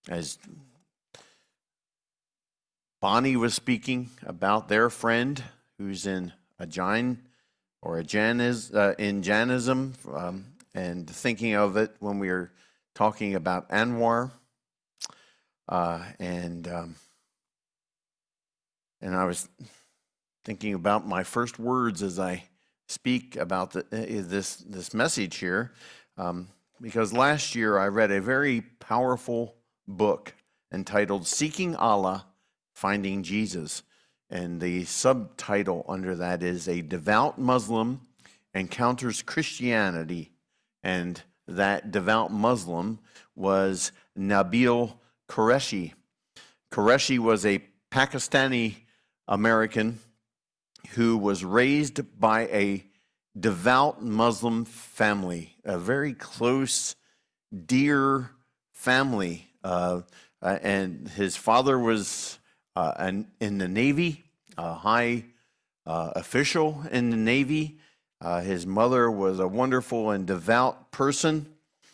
as Bonnie was speaking about their friend who's in a Jain or a in Jainism, and thinking of it when we were talking about Anwar, and I was thinking about my first words as I speak about this message here, because last year I read a very powerful book entitled Seeking Allah, Finding Jesus. And the subtitle under that is A Devout Muslim Encounters Christianity. And that devout Muslim was Nabil Qureshi. Qureshi was a Pakistani American who was raised by a devout Muslim family, a very close, dear family. And his father was in the Navy, a high official in the Navy. His mother was a wonderful and devout person.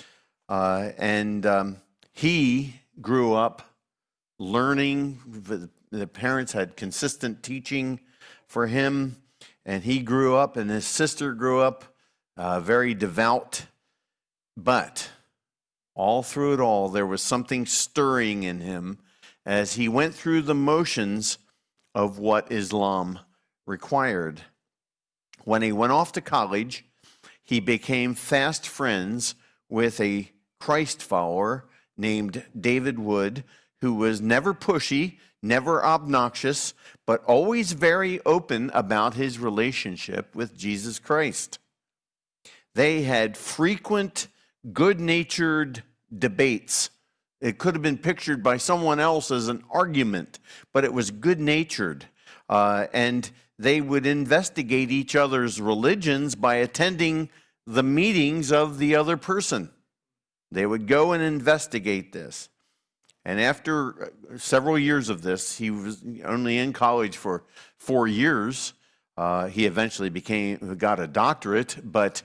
And he grew up learning. The parents had consistent teaching for him. And he grew up, and his sister grew up very devout. But all through it all, there was something stirring in him as he went through the motions of what Islam required. When he went off to college, he became fast friends with a Christ follower named David Wood, who was never pushy, never obnoxious, but always very open about his relationship with Jesus Christ. They had frequent, good-natured debates. It could have been pictured by someone else as an argument, but it was good-natured. And they would investigate each other's religions by attending the meetings of the other person. They would go and investigate this. And after several years of this, he was only in college for 4 years. He eventually got a doctorate, but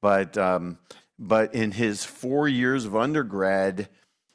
in his 4 years of undergrad,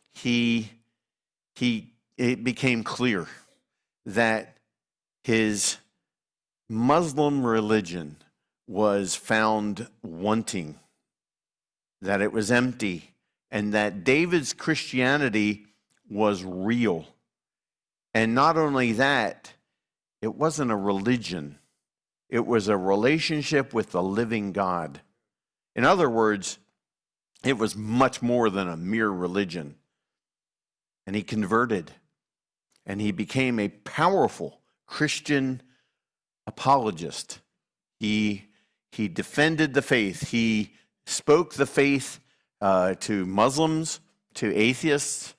it became clear that his Muslim religion was found wanting, that it was empty, and that David's Christianity was real. And not only that, it wasn't a religion. It was a relationship with the living God. In other words, it was much more than a mere religion. And he converted, and he became a powerful Christian apologist. He defended the faith. He spoke the faith to Muslims, to atheists,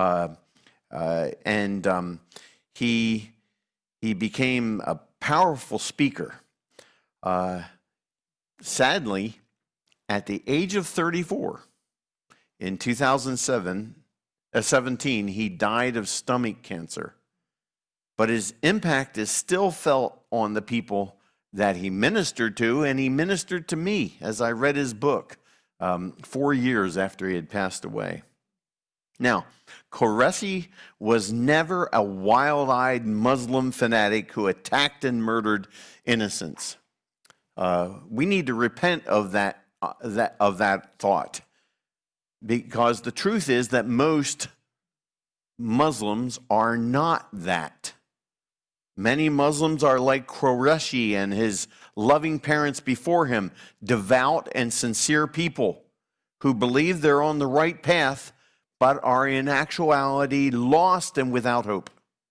and he became a powerful speaker. Sadly, at the age of 34, in 2017, he died of stomach cancer. But his impact is still felt on the people that he ministered to, and he ministered to me as I read his book 4 years after he had passed away. Now, Qureshi was never a wild-eyed Muslim fanatic who attacked and murdered innocents. We need to repent of that thought, because the truth is that most Muslims are not that. Many Muslims are like Qureshi and his loving parents before him, devout and sincere people who believe they're on the right path, but are in actuality lost and without hope.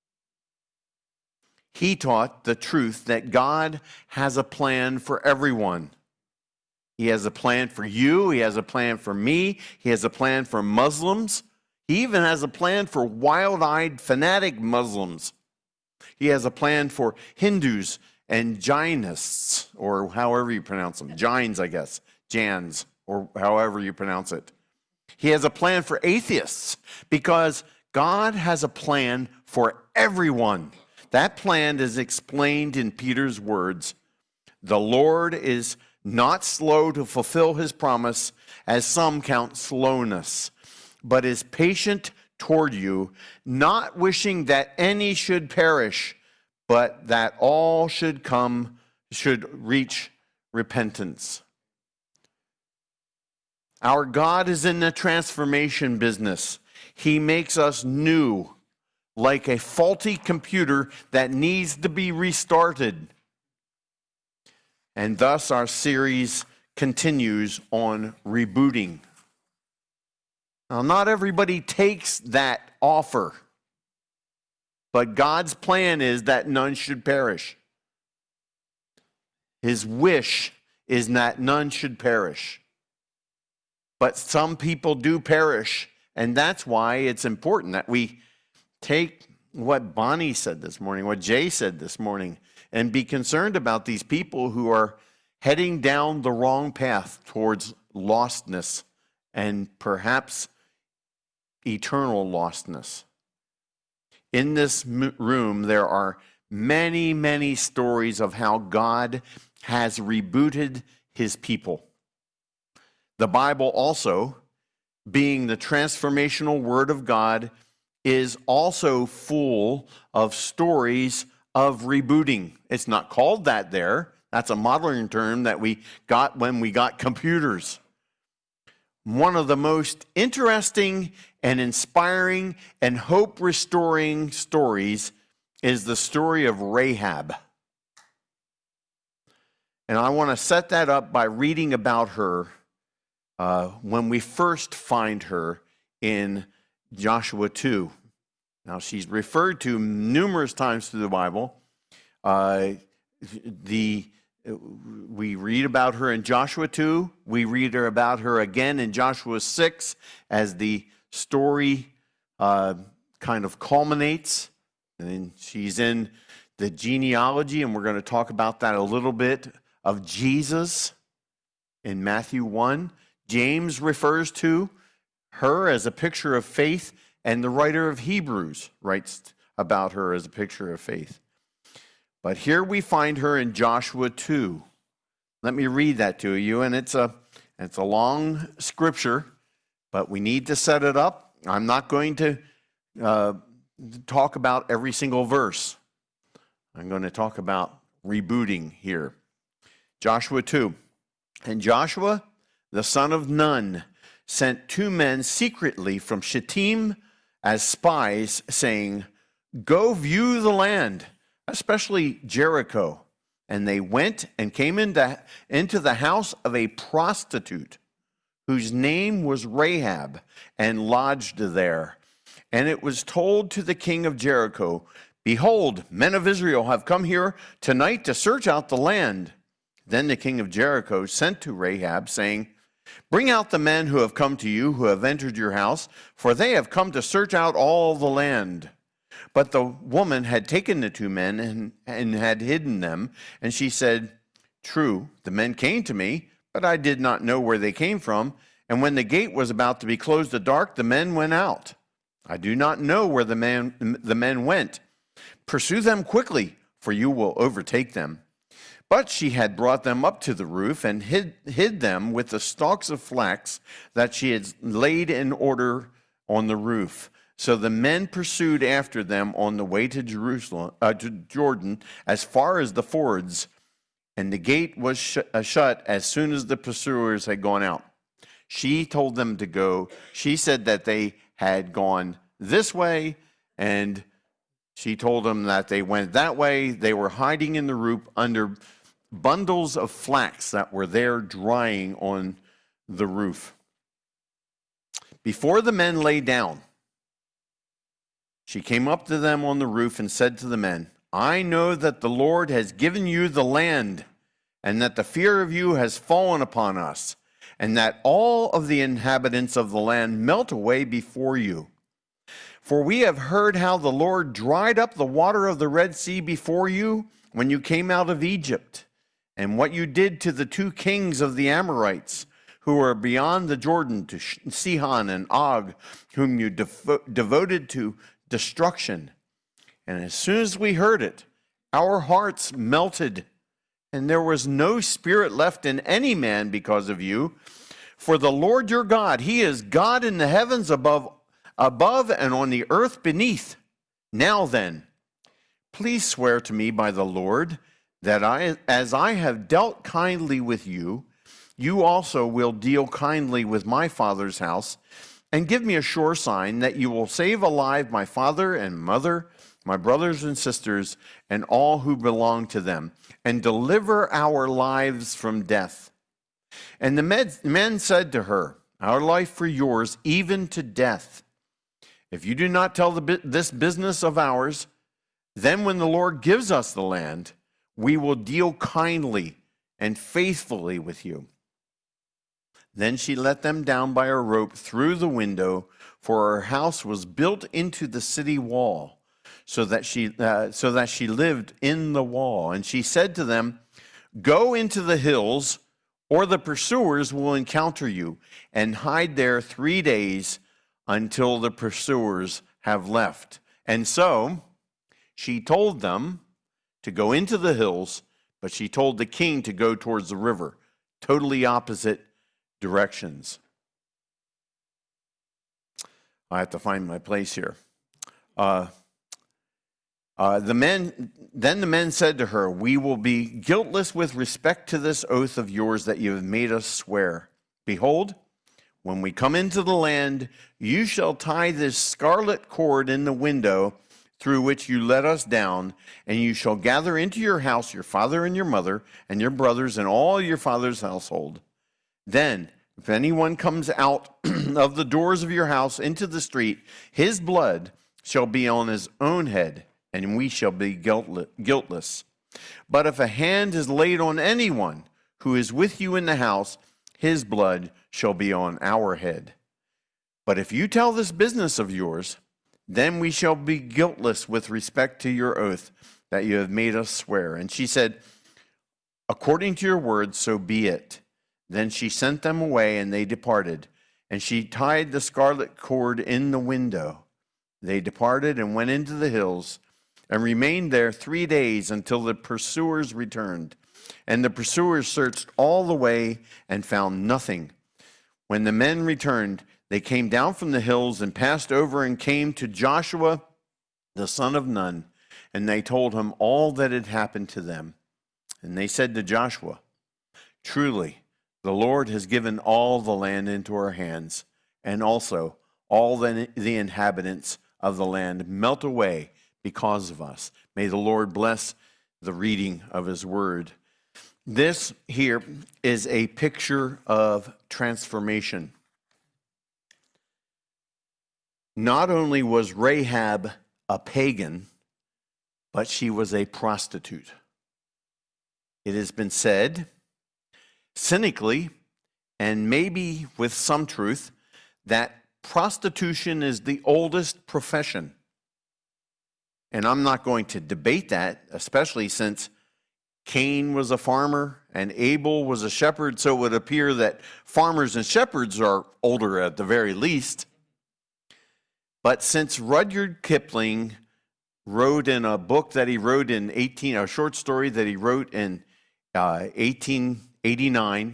He taught the truth that God has a plan for everyone. He has a plan for you. He has a plan for me. He has a plan for Muslims. He even has a plan for wild-eyed, fanatic Muslims. He has a plan for Hindus and Jainists, or however you pronounce them. Jains, I guess. Jans, or however you pronounce it. He has a plan for atheists, because God has a plan for everyone. That plan is explained in Peter's words. The Lord is not slow to fulfill his promise, as some count slowness, but is patient toward you, not wishing that any should perish, but that all should reach repentance. Our God is in the transformation business. He makes us new, like a faulty computer that needs to be restarted. And thus our series continues on rebooting. Now, not everybody takes that offer, but God's plan is that none should perish. His wish is that none should perish. But some people do perish, and that's why it's important that we take what Bonnie said this morning, what Jay said this morning, and be concerned about these people who are heading down the wrong path towards lostness and perhaps eternal lostness. In this room, there are many, many stories of how God has rebooted his people. The Bible also, being the transformational word of God, is also full of stories of rebooting. It's not called that there. That's a modern term that we got when we got computers. One of the most interesting and inspiring and hope-restoring stories is the story of Rahab. And I want to set that up by reading about her when we first find her in Joshua 2. Now, she's referred to numerous times through the Bible. We read about her in Joshua 2. We read about her again in Joshua 6 as the story kind of culminates. And she's in the genealogy, and we're going to talk about that a little bit, of Jesus in Matthew 1. James refers to her as a picture of faith, and the writer of Hebrews writes about her as a picture of faith. But here we find her in Joshua 2. Let me read that to you, and it's a long scripture, but we need to set it up. I'm not going to talk about every single verse. I'm going to talk about rebooting here. Joshua 2. And Joshua, the son of Nun, sent 2 men secretly from Shittim as spies, saying, "Go view the land, especially Jericho." And they went and came into the house of a prostitute whose name was Rahab, and lodged there. And it was told to the king of Jericho, "Behold, men of Israel have come here tonight to search out the land." Then the king of Jericho sent to Rahab, saying, "Bring out the men who have come to you, who have entered your house, for they have come to search out all the land." But the woman had taken the 2 men and had hidden them, and she said, "True, the men came to me, but I did not know where they came from. And when the gate was about to be closed at dark, the men went out. I do not know where the men went. Pursue them quickly, for you will overtake them." But she had brought them up to the roof and hid them with the stalks of flax that she had laid in order on the roof. So the men pursued after them on the way to Jordan, as far as the fords, and the gate was shut as soon as the pursuers had gone out. She told them to go. She said that they had gone this way, and she told them that they went that way. They were hiding in the roof under bundles of flax that were there drying on the roof. Before the men lay down, she came up to them on the roof and said to the men, "I know that the Lord has given you the land, and that the fear of you has fallen upon us, and that all of the inhabitants of the land melt away before you. For we have heard how the Lord dried up the water of the Red Sea before you when you came out of Egypt, and what you did to the 2 kings of the Amorites, who are beyond the Jordan, to Sihon and Og, whom you devoted to destruction. And as soon as we heard it, our hearts melted, and there was no spirit left in any man because of you. For the Lord your God, he is God in the heavens above above and on the earth beneath. Now then, please swear to me by the Lord that as I have dealt kindly with you, you also will deal kindly with my father's house, and give me a sure sign that you will save alive my father and mother, my brothers and sisters, and all who belong to them, and deliver our lives from death. And the men said to her, our life for yours, even to death. If you do not tell this business of ours, then when the Lord gives us the land, we will deal kindly and faithfully with you. Then she let them down by a rope through the window, for her house was built into the city wall, so that she lived in the wall. And she said to them, go into the hills, or the pursuers will encounter you, and hide there 3 days until the pursuers have left. And so she told them to go into the hills, but she told the king to go towards the river, totally opposite directions. I have to find my place here. The men said to her, we will be guiltless with respect to this oath of yours that you have made us swear. Behold, when we come into the land, you shall tie this scarlet cord in the window through which you let us down, and you shall gather into your house your father and your mother and your brothers and all your father's household. Then, if anyone comes out of the doors of your house into the street, his blood shall be on his own head, and we shall be guiltless. But if a hand is laid on anyone who is with you in the house, his blood shall be on our head. But if you tell this business of yours, then we shall be guiltless with respect to your oath that you have made us swear. And she said, according to your word, so be it. Then she sent them away, and they departed. And she tied the scarlet cord in the window. They departed and went into the hills, and remained there 3 days until the pursuers returned. And the pursuers searched all the way and found nothing. When the men returned, they came down from the hills and passed over and came to Joshua, the son of Nun, and they told him all that had happened to them. And they said to Joshua, truly, the Lord has given all the land into our hands, and also all the inhabitants of the land melt away because of us. May the Lord bless the reading of his word. This here is a picture of transformation. Not only was Rahab a pagan, but she was a prostitute. It has been said, cynically, and maybe with some truth, that prostitution is the oldest profession. And I'm not going to debate that, especially since Cain was a farmer and Abel was a shepherd, so it would appear that farmers and shepherds are older at the very least. But since Rudyard Kipling wrote in a book that he wrote in a short story that he wrote in 1889,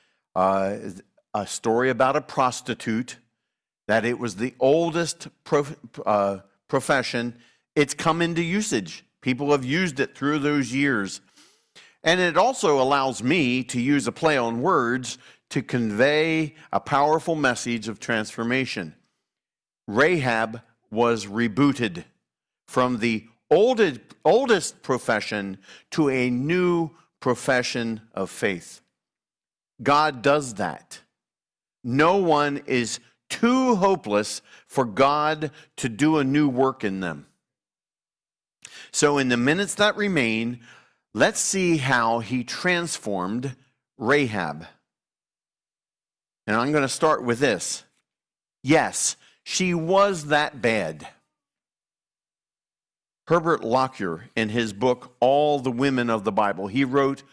a story about a prostitute, that it was the oldest profession, it's come into usage. People have used it through those years. And it also allows me to use a play on words to convey a powerful message of transformation. Rahab was rebooted from the oldest profession to a new profession of faith. God does that. No one is too hopeless for God to do a new work in them. So in the minutes that remain, let's see how he transformed Rahab. And I'm going to start with this. Yes, she was that bad. Herbert Lockyer, in his book, All the Women of the Bible, he wrote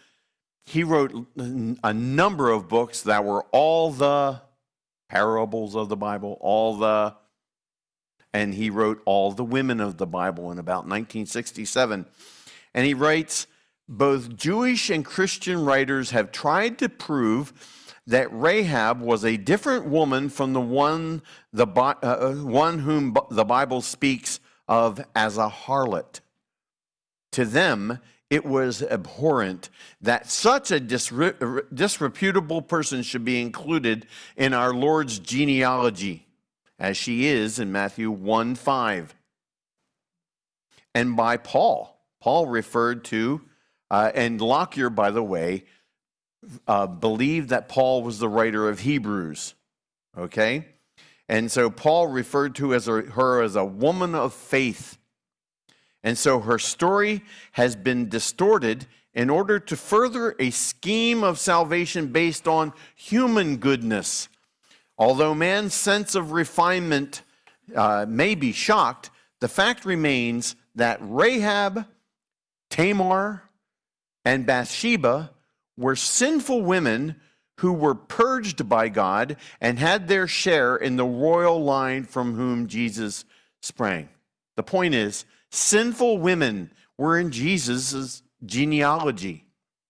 a number of books that were all the parables of the Bible, and he wrote All the Women of the Bible in about 1967. And he writes, both Jewish and Christian writers have tried to prove that Rahab was a different woman from the one whom the Bible speaks of as a harlot. To them, it was abhorrent that such a disreputable person should be included in our Lord's genealogy, as she is in Matthew 1:5. And by Paul referred to, and Lockyer, by the way, believed that Paul was the writer of Hebrews, okay? And so Paul referred to her as a woman of faith. And so her story has been distorted in order to further a scheme of salvation based on human goodness. Although man's sense of refinement may be shocked, the fact remains that Rahab, Tamar, and Bathsheba were sinful women who were purged by God and had their share in the royal line from whom Jesus sprang. The point is, sinful women were in Jesus' genealogy.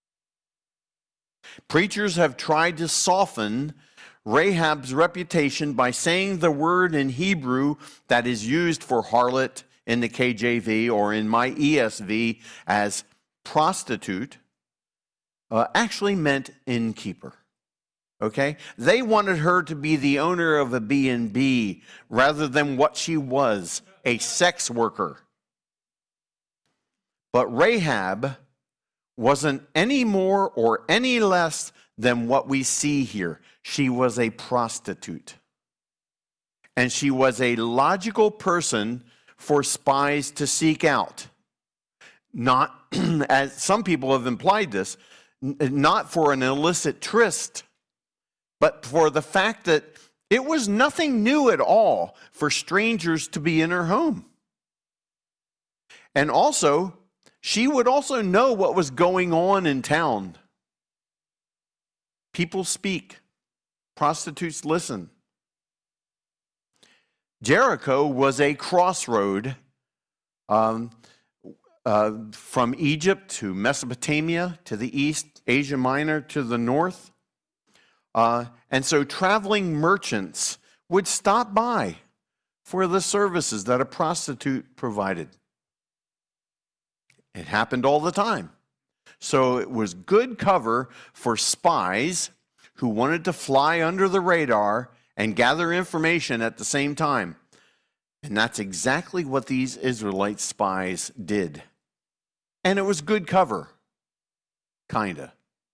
Preachers have tried to soften Rahab's reputation by saying the word in Hebrew that is used for harlot in the KJV or in my ESV as prostitute actually meant innkeeper. Okay? They wanted her to be the owner of a B&B rather than what she was, a sex worker. But Rahab wasn't any more or any less than what we see here. She was a prostitute. And she was a logical person for spies to seek out. Not, as some people have implied this, not for an illicit tryst, but for the fact that it was nothing new at all for strangers to be in her home. And also, she would also know what was going on in town. People speak. Prostitutes listen. Jericho was a crossroad from Egypt to Mesopotamia to the east, Asia Minor to the north. And so traveling merchants would stop by for the services that a prostitute provided. It happened all the time. So it was good cover for spies who wanted to fly under the radar and gather information at the same time. And that's exactly what these Israelite spies did. And it was good cover. Kinda.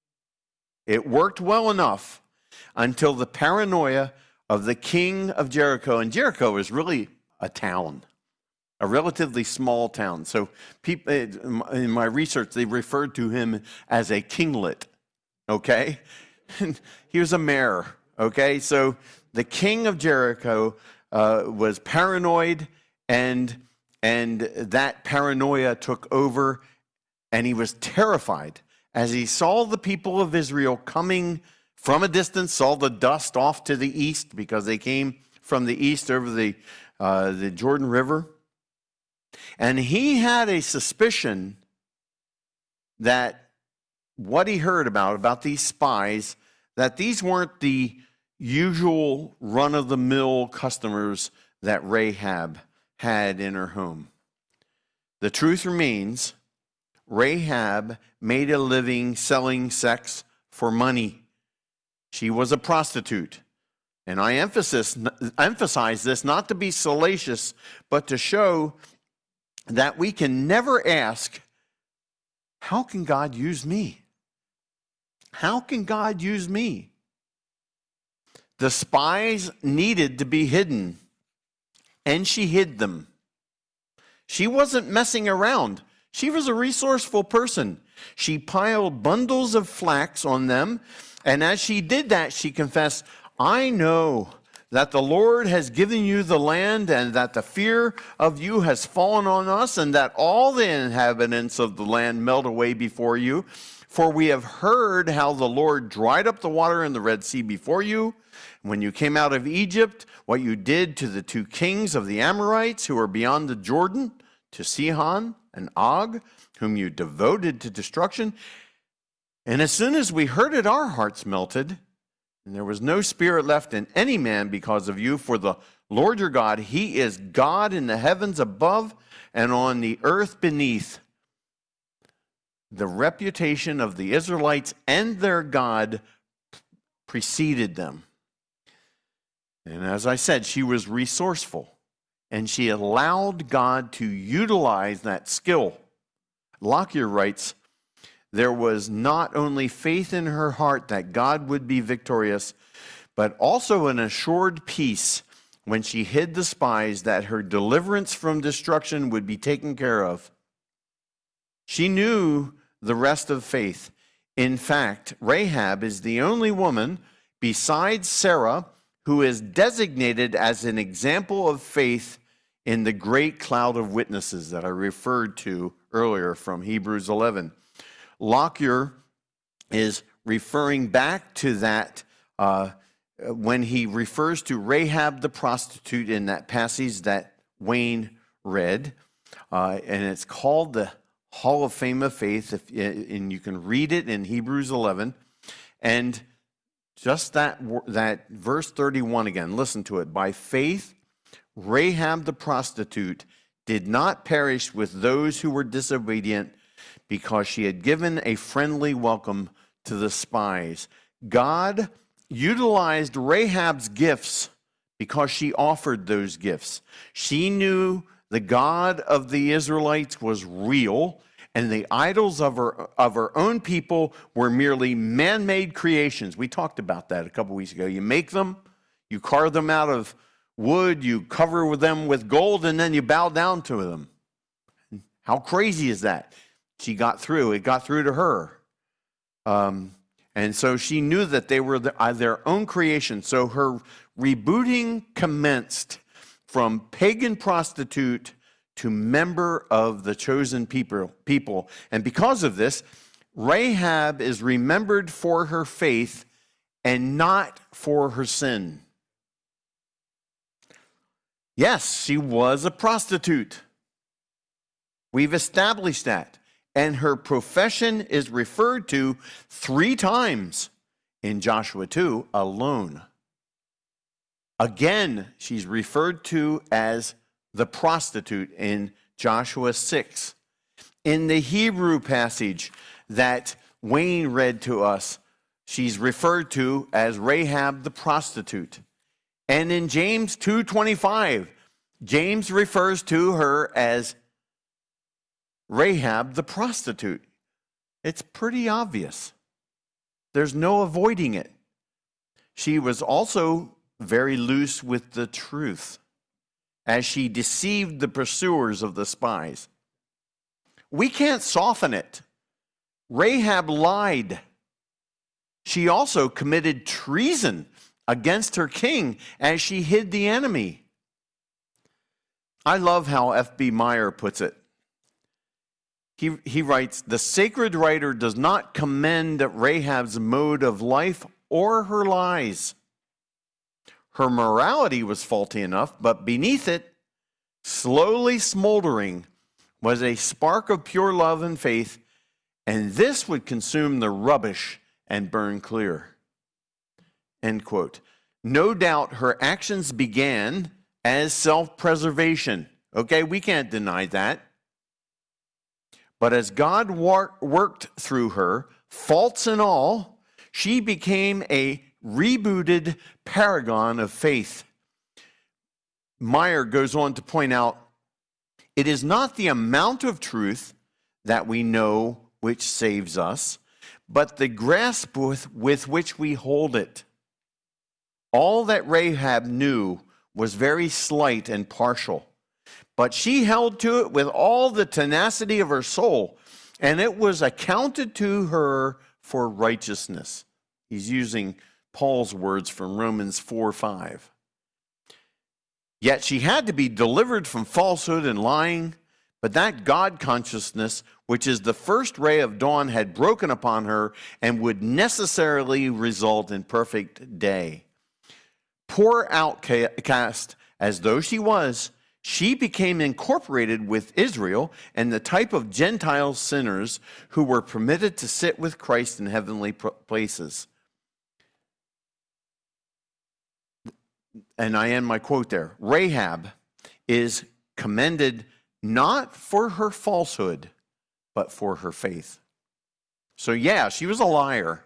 It worked well enough until the paranoia of the king of Jericho. And Jericho is really a town. A relatively small town. So people, in my research, they referred to him as a kinglet, okay? He was a mayor, okay? So the king of Jericho was paranoid, and that paranoia took over, and he was terrified as he saw the people of Israel coming from a distance, saw the dust off to the east because they came from the east over the Jordan River. And he had a suspicion that what he heard about these spies, that these weren't the usual run-of-the-mill customers that Rahab had in her home. The truth remains, Rahab made a living selling sex for money. She was a prostitute. And I emphasize this not to be salacious, but to show that we can never ask, how can God use me? How can God use me? The spies needed to be hidden, and she hid them. She wasn't messing around. She was a resourceful person. She piled bundles of flax on them, and as she did that, she confessed, I know that the Lord has given you the land, and that the fear of you has fallen on us, and that all the inhabitants of the land melt away before you. For we have heard how the Lord dried up the water in the Red Sea before you, when you came out of Egypt, what you did to the two kings of the Amorites who are beyond the Jordan, to Sihon and Og, whom you devoted to destruction. And as soon as we heard it, our hearts melted. And there was no spirit left in any man because of you, for the Lord your God, he is God in the heavens above and on the earth beneath. The reputation of the Israelites and their God preceded them. And as I said, she was resourceful, and she allowed God to utilize that skill. Lockyer writes, there was not only faith in her heart that God would be victorious, but also an assured peace when she hid the spies that her deliverance from destruction would be taken care of. She knew the rest of faith. In fact, Rahab is the only woman besides Sarah who is designated as an example of faith in the great cloud of witnesses that I referred to earlier from Hebrews 11. Lockyer is referring back to that when he refers to Rahab the prostitute in that passage that Wayne read, and it's called the Hall of Fame of Faith, and you can read it in Hebrews 11, and just that verse 31 again, listen to it. By faith, Rahab the prostitute did not perish with those who were disobedient, because she had given a friendly welcome to the spies. God utilized Rahab's gifts because she offered those gifts. She knew the God of the Israelites was real, and the idols of her own people were merely man-made creations. We talked about that a couple weeks ago. You make them, you carve them out of wood, you cover them with gold, and then you bow down to them. How crazy is that? She got through. It got through to her. And so she knew that they were their own creation. So her rebooting commenced from pagan prostitute to member of the chosen people. And because of this, Rahab is remembered for her faith and not for her sin. Yes, she was a prostitute. We've established that. And her profession is referred to 3 times in Joshua 2 alone. Again, she's referred to as the prostitute in Joshua 6. In the Hebrew passage that Wayne read to us, she's referred to as Rahab the prostitute. And in James 2:25, James refers to her as Rahab the prostitute. It's pretty obvious. There's no avoiding it. She was also very loose with the truth as she deceived the pursuers of the spies. We can't soften it. Rahab lied. She also committed treason against her king as she hid the enemy. I love how F.B. Meyer puts it. He writes, the sacred writer does not commend Rahab's mode of life or her lies. Her morality was faulty enough, but beneath it, slowly smoldering, was a spark of pure love and faith, and this would consume the rubbish and burn clear. End quote. No doubt her actions began as self-preservation. Okay, we can't deny that. But as God worked through her, faults and all, she became a rebooted paragon of faith. Meyer goes on to point out, it is not the amount of truth that we know which saves us, but the grasp with which we hold it. All that Rahab knew was very slight and partial, but she held to it with all the tenacity of her soul, and it was accounted to her for righteousness. He's using Paul's words from Romans 4:5. Yet she had to be delivered from falsehood and lying, but that God consciousness, which is the first ray of dawn, had broken upon her and would necessarily result in perfect day. Poor outcast as though she was, she became incorporated with Israel and the type of Gentile sinners who were permitted to sit with Christ in heavenly places. and I end my quote there, Rahab is commended not for her falsehood, but for her faith. So yeah, she was a liar,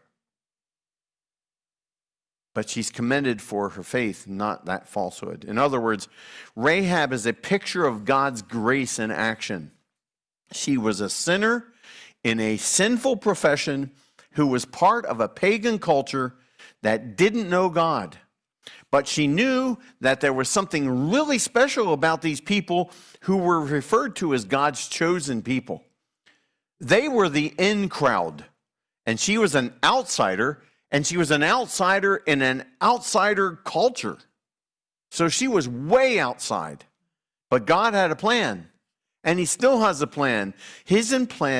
but she's commended for her faith, not that falsehood. In other words, Rahab is a picture of God's grace in action. She was a sinner in a sinful profession who was part of a pagan culture that didn't know God. But she knew that there was something really special about these people who were referred to as God's chosen people. They were the in crowd, and she was an outsider, and she was an outsider in an outsider culture. So she was way outside. But God had a plan, and he still has a plan. His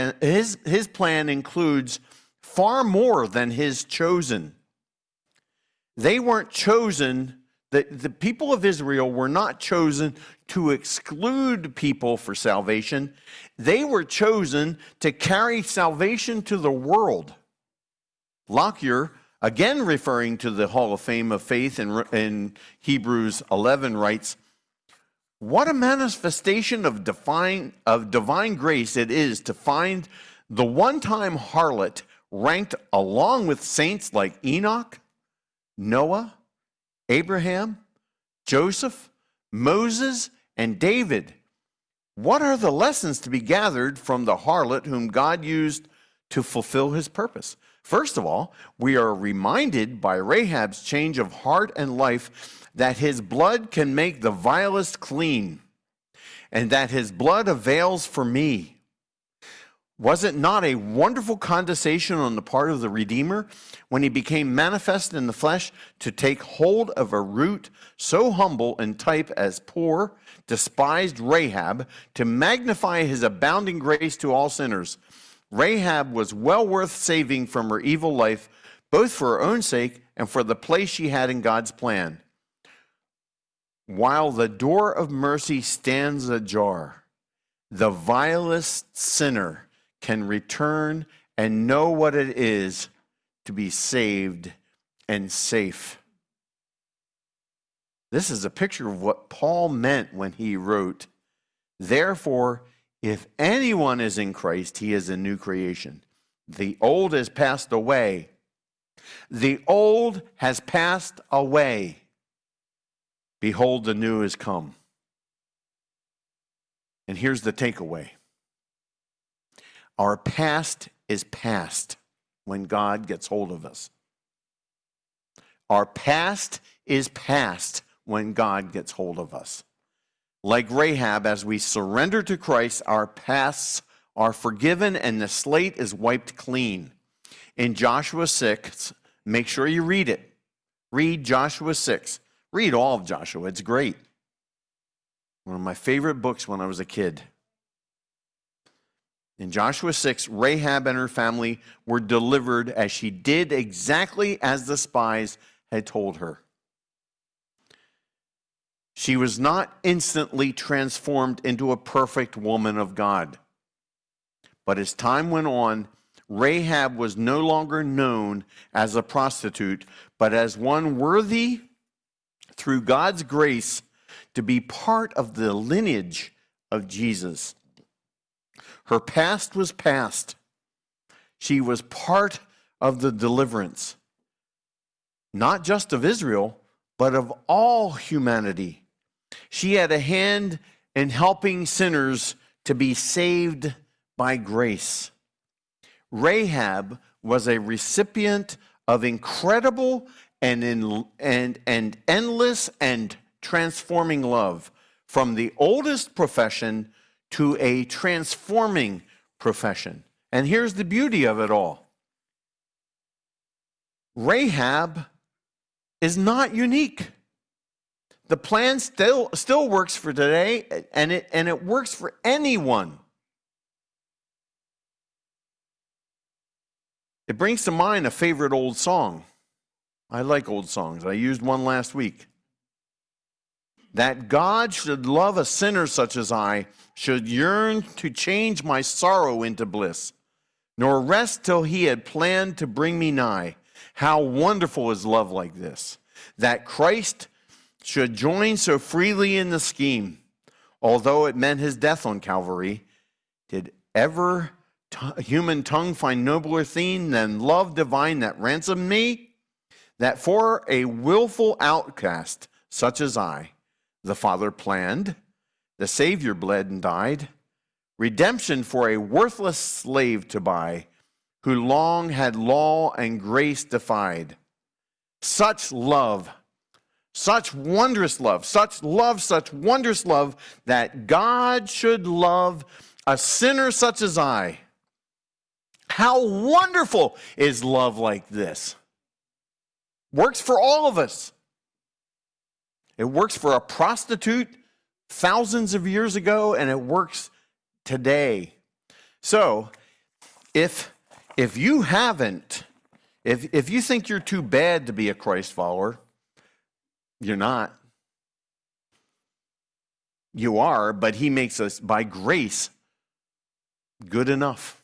plan includes far more than his chosen. They weren't chosen, the people of Israel were not chosen to exclude people for salvation. They were chosen to carry salvation to the world. Lockyer, again referring to the Hall of Fame of Faith in Hebrews 11, writes, "What a manifestation of divine grace it is to find the one-time harlot ranked along with saints like Enoch, Noah, Abraham, Joseph, Moses, and David. What are the lessons to be gathered from the harlot whom God used to fulfill his purpose? First of all, we are reminded by Rahab's change of heart and life that his blood can make the vilest clean, and that his blood avails for me. Was it not a wonderful condescension on the part of the Redeemer when he became manifest in the flesh to take hold of a root so humble in type as poor, despised Rahab, to magnify his abounding grace to all sinners? Rahab was well worth saving from her evil life, both for her own sake and for the place she had in God's plan. While the door of mercy stands ajar, the vilest sinner can return and know what it is to be saved and safe." This is a picture of what Paul meant when he wrote, "Therefore, if anyone is in Christ, he is a new creation. The old has passed away. The old has passed away. Behold, the new has come." And here's the takeaway. Our past is past when God gets hold of us. Our past is past when God gets hold of us. Like Rahab, as we surrender to Christ, our pasts are forgiven and the slate is wiped clean. In Joshua 6, make sure you read it. Read Joshua 6. Read all of Joshua. It's great. One of my favorite books when I was a kid. In Joshua 6, Rahab and her family were delivered as she did exactly as the spies had told her. She was not instantly transformed into a perfect woman of God. But as time went on, Rahab was no longer known as a prostitute, but as one worthy, through God's grace, to be part of the lineage of Jesus. Her past was past. She was part of the deliverance, not just of Israel, but of all humanity. She had a hand in helping sinners to be saved by grace. Rahab was a recipient of incredible and endless and transforming love, from the oldest profession to a transforming profession. And here's the beauty of it all. Rahab is not unique. The plan still works for today, and it works for anyone. It brings to mind a favorite old song. I like old songs. I used one last week. That God should love a sinner such as I, should yearn to change my sorrow into bliss, nor rest till he had planned to bring me nigh. How wonderful is love like this, that Christ should join so freely in the scheme, although it meant his death on Calvary. Did ever human tongue find nobler theme than love divine that ransomed me? That for a willful outcast such as I, the Father planned, the Savior bled and died, redemption for a worthless slave to buy, who long had law and grace defied. Such love, such wondrous love, such wondrous love, that God should love a sinner such as I. How wonderful is love like this? Works for all of us. It works for a prostitute thousands of years ago, and it works today. So, if you haven't, if you think you're too bad to be a Christ follower, you're not. You are, but he makes us, by grace, good enough.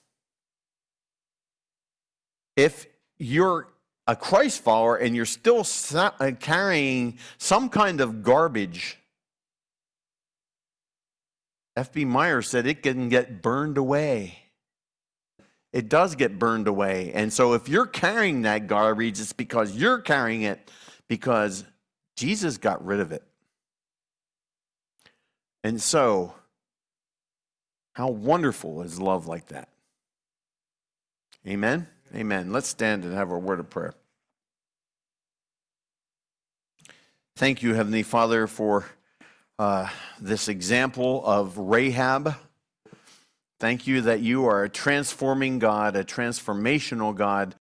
If you're a Christ follower and you're still carrying some kind of garbage, F.B. Meyer said it can get burned away. It does get burned away. And so if you're carrying that garbage, it's because you're carrying it because Jesus got rid of it. And so, how wonderful is love like that? Amen? Amen. Let's stand and have a word of prayer. Thank you, Heavenly Father, for this example of Rahab. Thank you that you are a transforming God, a transformational God,